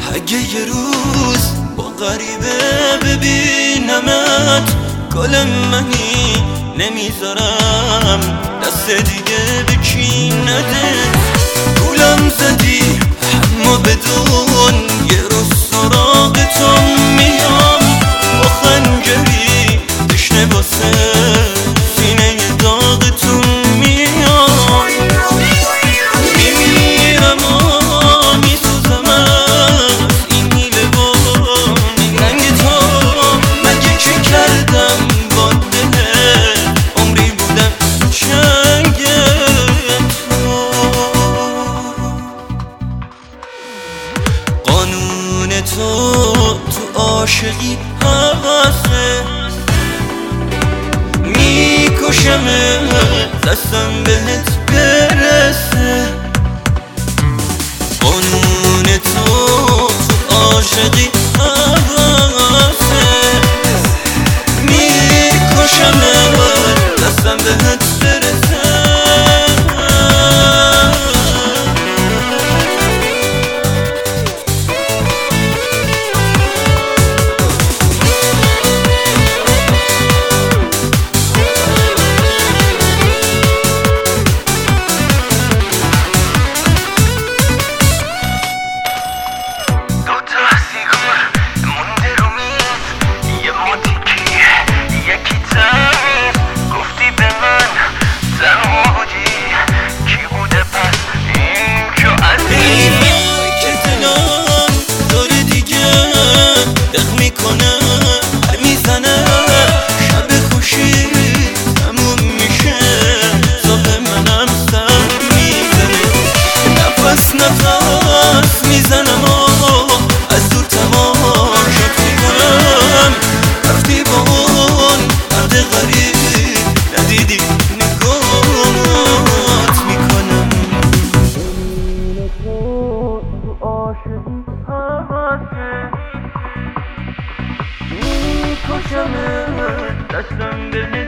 اگه یه روز با غریبه ببینمت گل منی نمیذارم دست دیگه به کی نده. گولم زدی اما بدون یه روز سراغ تو میام با خنجری تشنه واسه سینه داغتون میام. میمیرم و میسوزم از این میله و این رنگ تو. مگه چه کردم با دل عمری بودم چنگ تو. قانون تو عاشقی حواسه میکشمه دستم بهت برسه. قانون تو عاشقی حواسه میکشمه دستم بهت برسه. نفس میزنم و از دور تماشات میکنم. رفتی با اون مرد غریب ندیدی نگاهت میکنم. تو عاشقی حواسه میکشم دستم به